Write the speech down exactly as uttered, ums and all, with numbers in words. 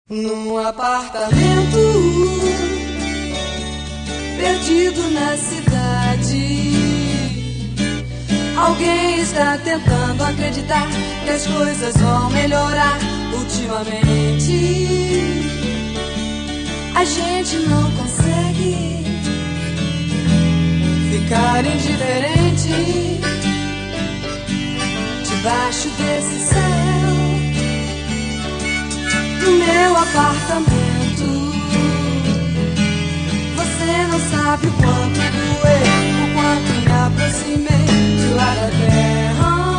Num apartamento perdido na cidade, alguém está tentando acreditar que as coisas vão melhorar ultimamente. A gente não consegue ficar indiferente debaixo desse céu. No meu apartamento, você não sabe o quanto doeu, o quanto me aproximei de lá da terra.